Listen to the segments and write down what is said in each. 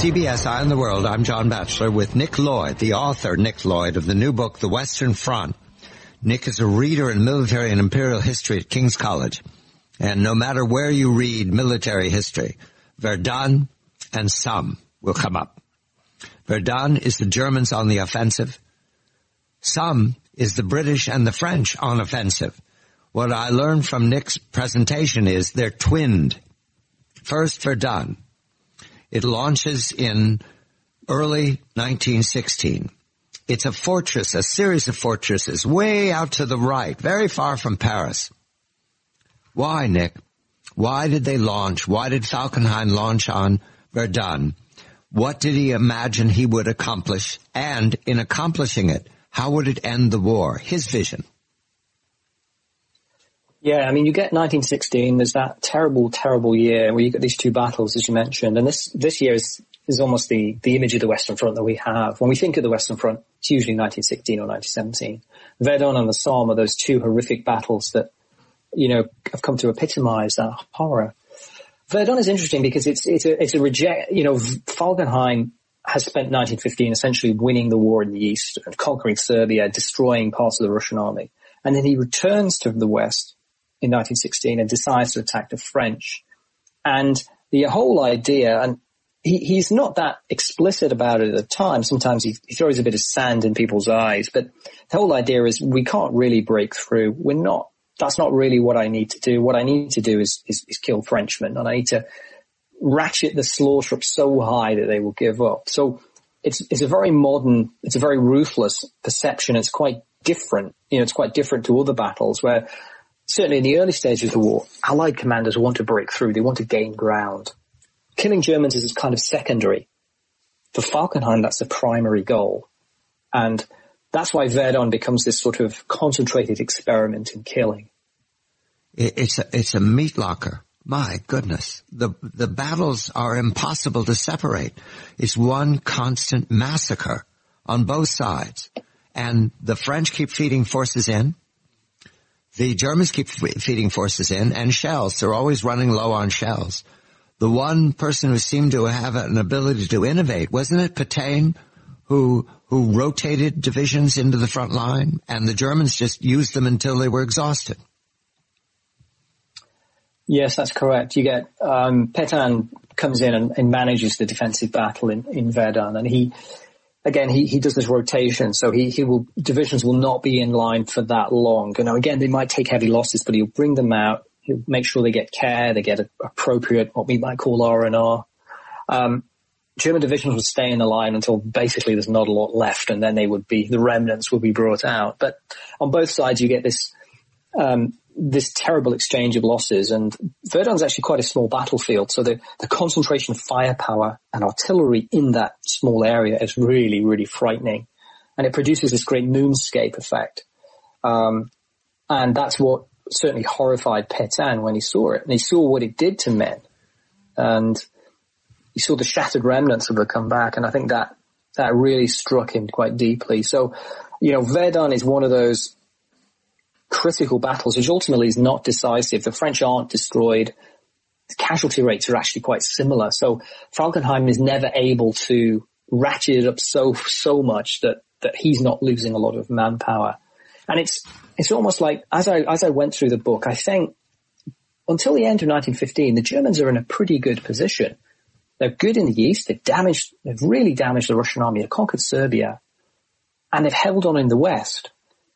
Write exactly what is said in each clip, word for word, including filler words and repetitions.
C B S Eye on the World, I'm John Batchelor with Nick Lloyd, the author, Nick Lloyd, of the new book, The Western Front. Nick is a reader in military and imperial history at King's College. And no matter where you read military history, Verdun and Somme will come up. Verdun is the Germans on the offensive. Somme is the British and the French on offensive. What I learned from Nick's presentation is they're twinned. First, Verdun. It launches in early nineteen sixteen. It's a fortress, a series of fortresses way out to the right, very far from Paris. Why, Nick? Why did they launch? Why did Falkenhayn launch on Verdun? What did he imagine he would accomplish? And in accomplishing it, how would it end the war? His vision. Yeah, I mean, you get nineteen sixteen, there's that terrible, terrible year where you get these two battles, as you mentioned. And this, this year is, is almost the, the image of the Western Front that we have. When we think of the Western Front, it's usually nineteen sixteen or nineteen seventeen. Verdun and the Somme are those two horrific battles that, you know, have come to epitomize that horror. Verdun is interesting because it's, it's a, it's a reject, you know, Falkenhayn has spent nineteen fifteen essentially winning the war in the east and conquering Serbia, destroying parts of the Russian army. And then he returns to the west in nineteen sixteen and decides to attack the French. And the whole idea, and he, he's not that explicit about it at the time. Sometimes he, he throws a bit of sand in people's eyes, but the whole idea is we can't really break through. We're not, that's not really what I need to do. What I need to do is, is, is kill Frenchmen, and I need to ratchet the slaughter up so high that they will give up. So it's, it's a very modern, it's a very ruthless perception. It's quite different. You know, it's quite different to other battles where certainly in the early stages of the war, Allied commanders want to break through. They want to gain ground. Killing Germans is kind of secondary. For Falkenhayn, that's the primary goal. And that's why Verdun becomes this sort of concentrated experiment in killing. It's a, it's a meat locker. My goodness. The, the battles are impossible to separate. It's one constant massacre on both sides. And the French keep feeding forces in. The Germans keep feeding forces in, and shells. They're always running low on shells. The one person who seemed to have an ability to innovate, wasn't it Pétain, who who rotated divisions into the front line, and the Germans just used them until they were exhausted? Yes, that's correct. You get um Pétain comes in and, and manages the defensive battle in, in Verdun, and he Again, he, he does this rotation, so he, he will, divisions will not be in line for that long. And now again, they might take heavy losses, but he'll bring them out. He'll make sure they get care, they get a, appropriate, what we might call R and R. Um, German divisions would stay in the line until basically there's not a lot left, and then they would be, the remnants would be brought out. But on both sides, you get this, um, this terrible exchange of losses, and Verdun's actually quite a small battlefield, so the, the concentration of firepower and artillery in that small area is really, really frightening, and it produces this great moonscape effect. Um, and that's what certainly horrified Pétain when he saw it, and he saw what it did to men, and he saw the shattered remnants of it come back, and I think that, that really struck him quite deeply. So, you know, Verdun is one of those critical battles, which ultimately is not decisive. The French aren't destroyed. The casualty rates are actually quite similar. So Falkenhayn is never able to ratchet it up so, so much that, that he's not losing a lot of manpower. And it's, it's almost like, as I, as I went through the book, I think until the end of nineteen fifteen, the Germans are in a pretty good position. They're good in the east. They've damaged, they've really damaged the Russian army. They've conquered Serbia, and they've held on in the west.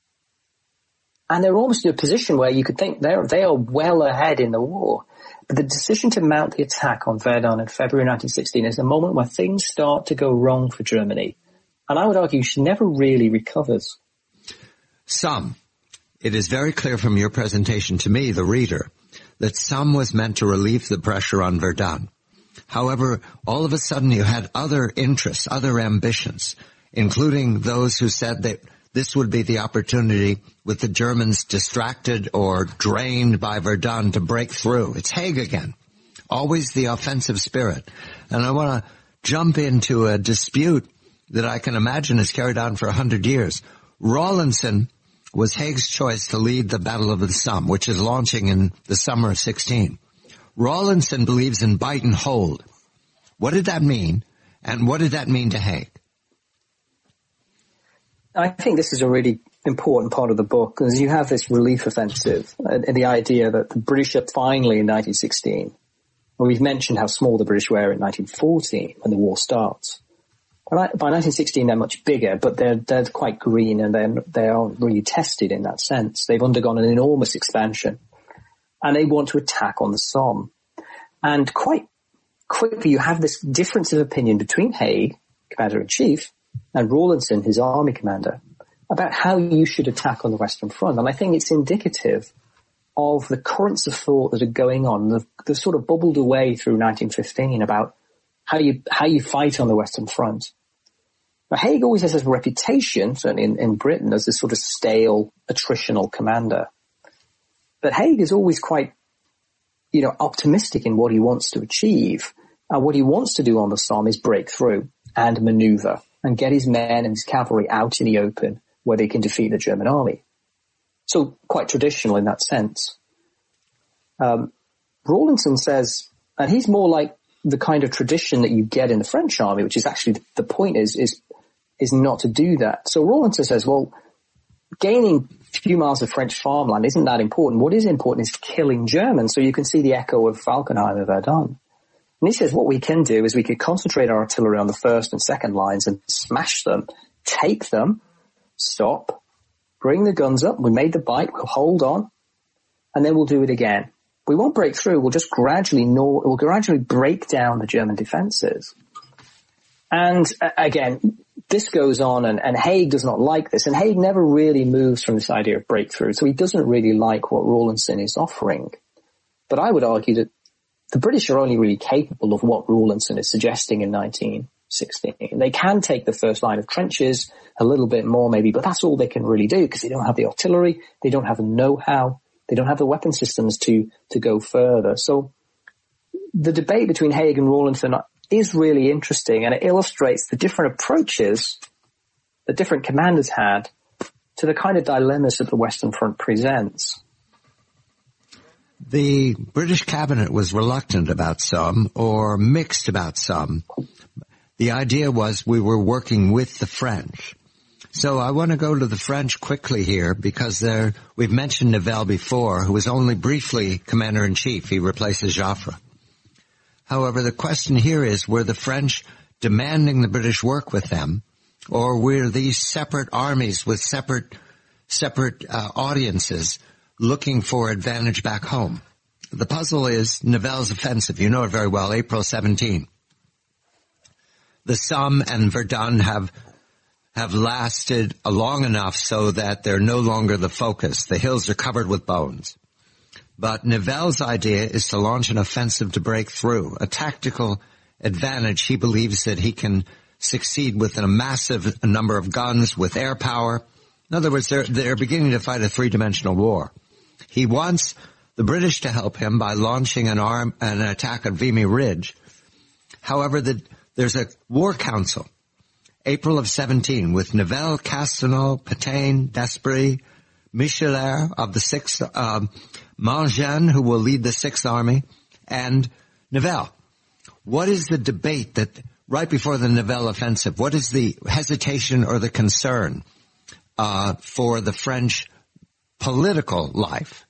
And they're almost in a position where you could think they're, they are well ahead in the war. But the decision to mount the attack on Verdun in February nineteen sixteen is the moment where things start to go wrong for Germany. And I would argue she never really recovers. Some. It is very clear from your presentation to me, the reader, that some was meant to relieve the pressure on Verdun. However, all of a sudden you had other interests, other ambitions, including those who said that this would be the opportunity, with the Germans distracted or drained by Verdun, to break through. It's Haig again. Always the offensive spirit. And I want to jump into a dispute that I can imagine has carried on for a hundred years. Rawlinson was Haig's choice to lead the Battle of the Somme, which is launching in the summer of sixteen. Rawlinson believes in bite and hold. What did that mean? And what did that mean to Haig? I think this is a really important part of the book, because you have this relief offensive and, and the idea that the British are finally in nineteen sixteen. And we've mentioned how small the British were in nineteen fourteen when the war starts. By nineteen sixteen, they're much bigger, but they're, they're quite green and they're, they aren't really tested in that sense. They've undergone an enormous expansion and they want to attack on the Somme. And quite quickly, you have this difference of opinion between Haig, Commander-in-Chief, and Rawlinson, his army commander, about how you should attack on the Western Front. And I think it's indicative of the currents of thought that are going on, the, the sort of bubbled away through nineteen fifteen about how you, how you fight on the Western Front. Now, Haig always has a reputation, certainly in, in Britain, as this sort of stale, attritional commander. But Haig is always quite, you know, optimistic in what he wants to achieve. And what he wants to do on the Somme is break through and maneuver and get his men and his cavalry out in the open where they can defeat the German army. So quite traditional in that sense. Um, Rawlinson says, and he's more like the kind of tradition that you get in the French army, which is actually the point is, is, is not to do that. So Rawlinson says, well, gaining a few miles of French farmland isn't that important. What is important is killing Germans. So you can see the echo of Falkenhayn and Verdun. And he says what we can do is we could concentrate our artillery on the first and second lines and smash them, take them, stop, bring the guns up. We made the bite. We'll hold on, and then we'll do it again. We won't break through. We'll just gradually gnaw, we'll gradually break down the German defenses. And uh, again, this goes on, and, and Haig does not like this. And Haig never really moves from this idea of breakthrough. So he doesn't really like what Rawlinson is offering. But I would argue that the British are only really capable of what Rawlinson is suggesting in nineteen sixteen. They can take the first line of trenches a little bit more maybe, but that's all they can really do because they don't have the artillery, they don't have the know-how, they don't have the weapon systems to, to go further. So the debate between Haig and Rawlinson is really interesting, and it illustrates the different approaches that different commanders had to the kind of dilemmas that the Western Front presents. The British cabinet was reluctant about some, or mixed about some. The idea was we were working with the French. So I want to go to the French quickly here because there, we've mentioned Nivelle before, who was only briefly commander-in-chief. He replaces Joffre. However, the question here is, were the French demanding the British work with them, or were these separate armies with separate, separate uh, audiences looking for advantage back home? The puzzle is Nivelle's offensive. You know it very well, April seventeenth. The Somme and Verdun have have lasted long enough so that they're no longer the focus. The hills are covered with bones. But Nivelle's idea is to launch an offensive to break through, a tactical advantage. He believes that he can succeed with a massive number of guns, with air power. In other words, they're, they're beginning to fight a three-dimensional war. He wants the British to help him by launching an arm, an attack at Vimy Ridge. However, the, there's a war council, April of seventeen, with Nivelle, Castelnau, Pétain, D'Esprit, Michelet of the sixth, um, Mangin, who will lead the sixth army, and Nivelle. What is the debate that right before the Nivelle offensive? What is the hesitation or the concern uh, for the French political life?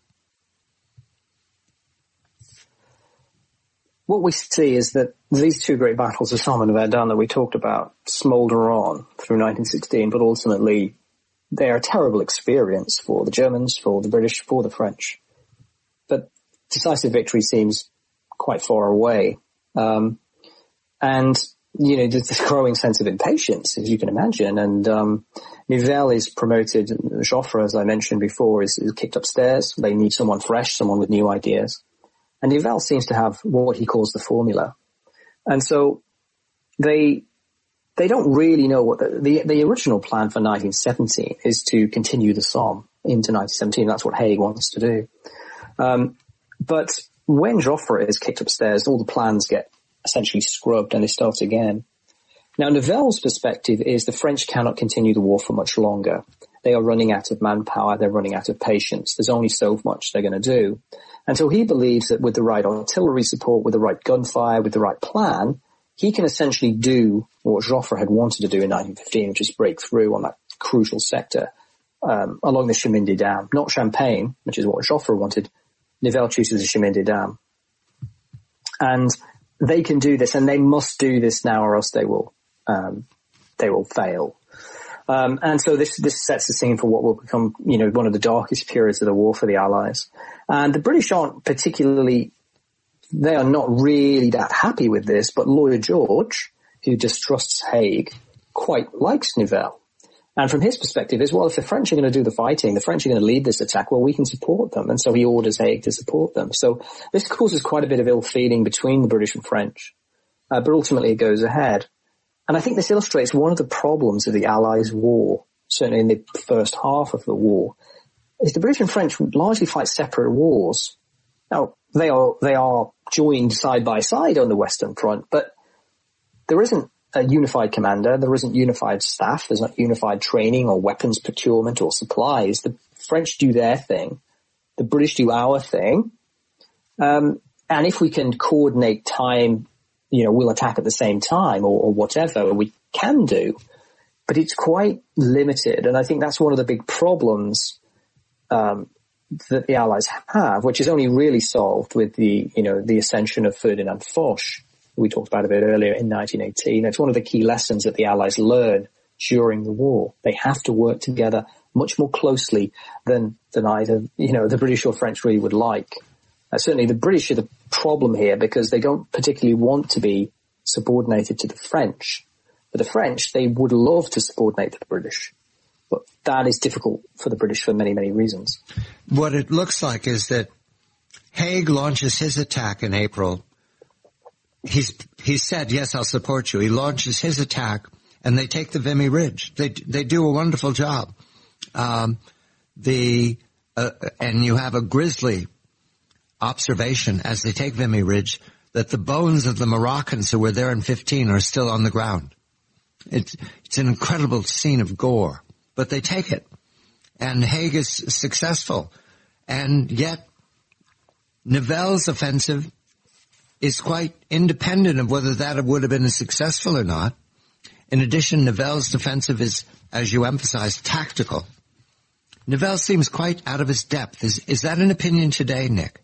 What we see is that these two great battles of Somme and Verdun that we talked about smolder on through nineteen sixteen, but ultimately they are a terrible experience for the Germans, for the British, for the French. But decisive victory seems quite far away. Um, and, you know, there's this growing sense of impatience, as you can imagine. And um, Nivelle is promoted. Joffre, as I mentioned before, is, is kicked upstairs. They need someone fresh, someone with new ideas. And Nivelle seems to have what he calls the formula. And so they they don't really know what the, the, the original plan for nineteen seventeen is to continue the Somme into nineteen seventeen. That's what Haig wants to do. Um, but when Joffre is kicked upstairs, all the plans get essentially scrubbed and they start again. Now, Nivelle's perspective is the French cannot continue the war for much longer. They are running out of manpower. They're running out of patience. There's only so much they're going to do. And so he believes that with the right artillery support, with the right gunfire, with the right plan, he can essentially do what Joffre had wanted to do in nineteen fifteen, which is break through on that crucial sector um, along the Chemin des Dames, not Champagne, which is what Joffre wanted. Nivelle chooses the Chemin des Dames. And they can do this, and they must do this now, or else they will um, they will fail. Um, and so this this sets the scene for what will become, you know, one of the darkest periods of the war for the Allies. And the British aren't particularly, they are not really that happy with this, but Lloyd George, who distrusts Haig, quite likes Nivelle. And from his perspective is, well, if the French are going to do the fighting, the French are going to lead this attack, well, we can support them. And so he orders Haig to support them. So this causes quite a bit of ill feeling between the British and French. Uh, but ultimately it goes ahead. And I think this illustrates one of the problems of the Allies' war, certainly in the first half of the war, is the British and French largely fight separate wars. Now, they are, they are joined side by side on the Western Front, but there isn't a unified commander, there isn't unified staff, there's not unified training or weapons procurement or supplies. The French do their thing, the British do our thing, um, and if we can coordinate time, you know, we'll attack at the same time or, or whatever we can do, but it's quite limited, and I think that's one of the big problems um, that the Allies have, which is only really solved with the, you know, the ascension of Ferdinand Foch. We talked about a bit earlier in nineteen eighteen. It's one of the key lessons that the Allies learn during the war. They have to work together much more closely than, than either, you know, the British or French really would like. Uh, certainly the British are the problem here because they don't particularly want to be subordinated to the French. But the French, they would love to subordinate to the British. But that is difficult for the British for many, many reasons. What it looks like is that Haig launches his attack in April. He's, he said, yes, I'll support you. He launches his attack and they take the Vimy Ridge. They, they do a wonderful job. Um, the, uh, and you have a grisly observation as they take Vimy Ridge that the bones of the Moroccans who were there in fifteen are still on the ground. It's, it's an incredible scene of gore, but they take it. And Haig is successful. And yet Nivelle's offensive is quite independent of whether that would have been successful or not. In addition, Nivelle's defensive is, as you emphasized, tactical. Nivelle seems quite out of his depth. Is, is that an opinion today, Nick?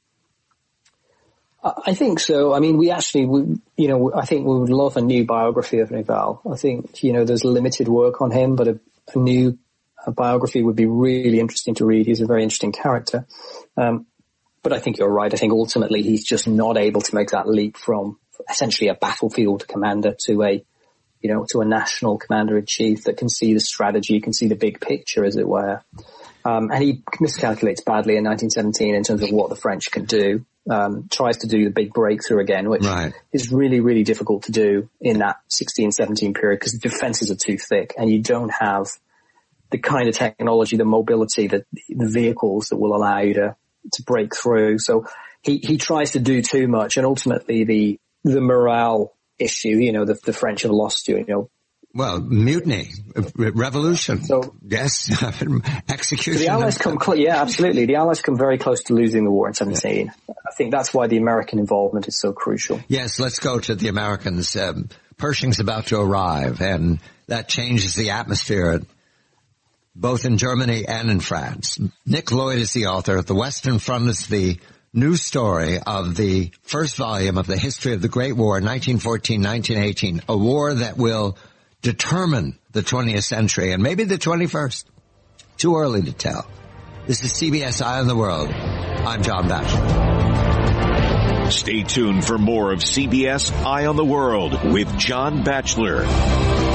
I think so. I mean, we actually, we, you know, I think we would love a new biography of Nivelle. I think, you know, there's limited work on him, but a, a new a biography would be really interesting to read. He's a very interesting character. Um, But I think you're right. I think ultimately he's just not able to make that leap from essentially a battlefield commander to a, you know, to a national commander-in-chief that can see the strategy, can see the big picture, as it were. Um, and he miscalculates badly in nineteen seventeen in terms of what the French can do. Um, tries to do the big breakthrough again, which right. is really, really difficult to do in that sixteen seventeen period because the defenses are too thick and you don't have the kind of technology, the mobility, the, the vehicles that will allow you to to break through. So he, he tries to do too much, and ultimately the, the morale issue, you know, the, the French have lost you, you know. Well, mutiny, revolution. So, yes, execution. So the Allies come, cl- yeah, absolutely. The Allies come very close to losing the war in seventeen. Yeah. I think that's why the American involvement is so crucial. Yes, let's go to the Americans. Um, Pershing's about to arrive, and that changes the atmosphere both in Germany and in France. Nick Lloyd is the author. The Western Front is the new story of the first volume of the history of the Great War, nineteen fourteen to nineteen eighteen, a war that will determine the twentieth century and maybe the twenty-first. Too early to tell. This is C B S Eye on the World. I'm John Batchelor. Stay tuned for more of C B S Eye on the World with John Batchelor.